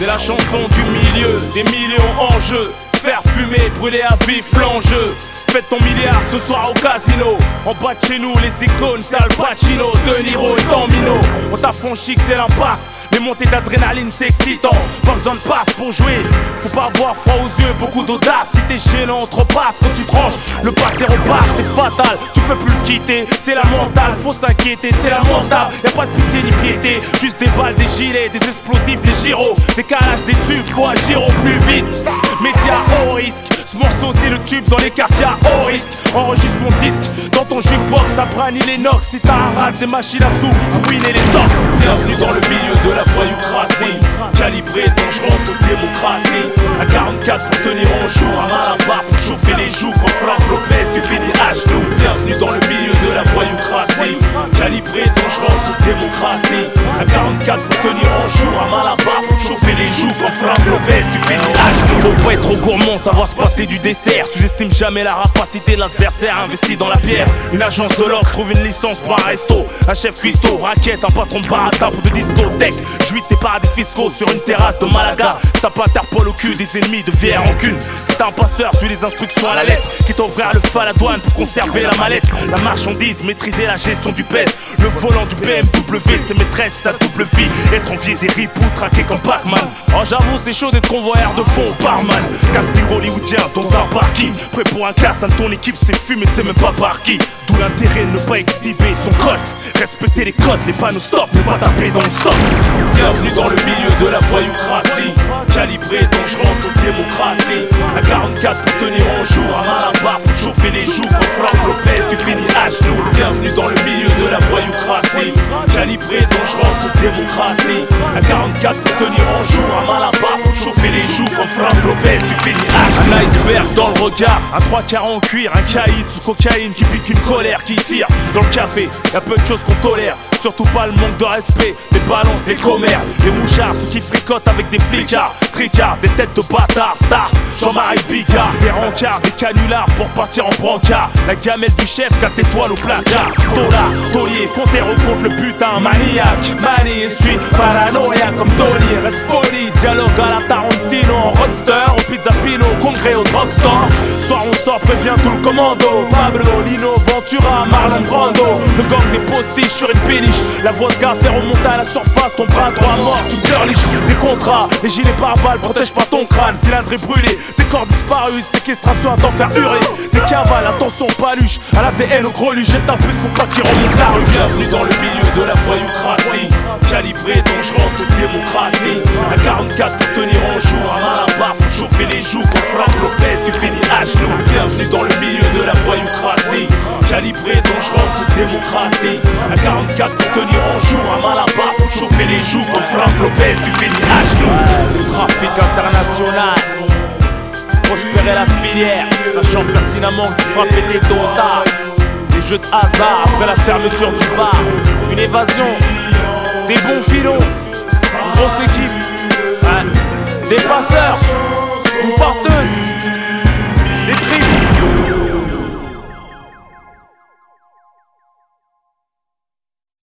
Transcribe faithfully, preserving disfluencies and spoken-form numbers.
la chanson du milieu, des millions en jeu. Se faire fumer, brûler à vif l'enjeu. Faites ton milliard ce soir au casino. En bas de chez nous, les icônes, c'est Al Pacino, De Niro et Gambino. On t'a franchi que c'est l'impasse. Les montées d'adrénaline, c'est excitant. Pas besoin de passe pour jouer. Faut pas avoir froid aux yeux, beaucoup d'audace. Si t'es gênant, trop passe quand tu tranches. Le passé repasse, c'est fatal. Tu peux plus le quitter, c'est la mentale. Faut s'inquiéter, c'est lamentable. Y'a pas de pitié ni piété. Juste des balles, des gilets, des explosifs, des gyros. Des calages, des tubes, faut agir au plus vite. Média haut risque. Ce morceau c'est le tube dans les quartiers à haut risque. Enregistre mon disque dans ton jukebox, ça brani l'inox. Si t'as un rap, des machines à sous, ruiner les tox. Bienvenue dans le milieu de la voyoucratie. Calibré, dangerant, toute démocratie. À quarante-quatre pour tenir en jour, un mal à part pour chauffer les joues. Quand frappe Lopez, tu finis à genoux. Bienvenue dans le milieu de la voyoucratie. Calibré, dangerant, toute démocratie. À quarante-quatre pour tenir en jour, un mal à part pour chauffer les joues. Quand frappe Lopez, tu finis à genoux. Faut pas être trop gourmand, savoir se passer du dessert. Sous-estime jamais la rapacité de l'adversaire. Investi dans la pierre, une agence de l'or trouve une licence pour un resto. Un chef cuistot, raquette, un patron de baratin pour de discothèque. J'huite tes paradis fiscaux sur une terrasse de Malaga. T'as pas Interpol au cul, des ennemis de V R rancune. Si t'es un passeur, suis les instructions à la lettre. Qui t'ouvrir le feu à la douane pour conserver la mallette. La marchandise, maîtriser la gestion du pèse. Le volant du B M W de ses maîtresses, sa double vie. Être envié des ripoux, traqué comme Pac-Man. Oh j'avoue c'est chaud d'être convoyeur de fond barman. Casting hollywoodien dans un parking. Prêt pour un casse, un de ton équipe c'est fumé, tu sais même pas par qui. D'où l'intérêt de ne pas exhiber son cote. Respecter les codes, les panneaux stop, ne pas taper dans le stop. Bienvenue dans le milieu de la voyoucratie. Calibré, dangerant, toute démocratie. À quarante-quatre pour tenir en jour, un mal à part pour chauffer les joues. Quand frappe Lopez, tu finis à genoux. Bienvenue dans le milieu de la voyoucratie. Calibré, dangerant, toute démocratie. À quarante-quatre pour tenir en jour, un mal à part pour chauffer les joues. Quand frappe Lopez, tu finis à genoux. Un iceberg dans le regard, un trois quarts en cuir, un caïd sous cocaïne qui pique une colère qui tire. Dans le café, y'a peu de choses qu'on tolère. Surtout pas le manque de respect, les balances, les commères, les mouchards, ceux qui fricotent avec des flicards, tricards, des têtes de bâtards, tard, Jean-Marie Bigard, des rencards, des canulars pour partir en brancard, la gamelle du chef, quatre étoiles au placard, Tola, taulier, compter contre le putain, maniaque, manie et suis paranoïa comme Tony, reste poli, dialogue à la Tarantino, en roadster, au pizza pino, congrès au drugstore, soir on sort, prévient tout le commando, Pablo, Lino, Ventura, Marlon Brando, le gang des postiches sur une péniche. La vodka fait remonter à la surface ton bras droit mort, tu pleurniches. Des contrats, les gilets pare-balles protègent pas ton crâne. Cylindré brûlé, des corps disparus, séquestration à t'en faire hurler. Des cavales, attention paluche, à l'A D N au gros jette un plus pour pas qu'il remonte la rue. Bienvenue dans le milieu de la voyoucratie. Calibré, dangerant, toute démocratie. À quarante-quatre pour tenir en jour, un mal à part pour chauffer les joues. Quand frappe Lopez, tu finis à genoux. Bienvenue dans le milieu de la voyoucratie. Calibré, dangerant, toute démocratie. À quarante-quatre pour tenir en jour, un mal à part pour chauffer les joues. Quand frappe Lopez, tu finis à genoux. Le trafic international, prospérer la filière, sachant pertinemment que tu feras péter tôt ou tard. Des jeux de hasard après la fermeture du bar. Une évasion, des bons filons, une grosse équipe, ouais. Des passeurs.